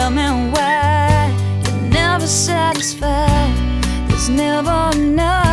Tell me why you're never satisfied. There's never enough.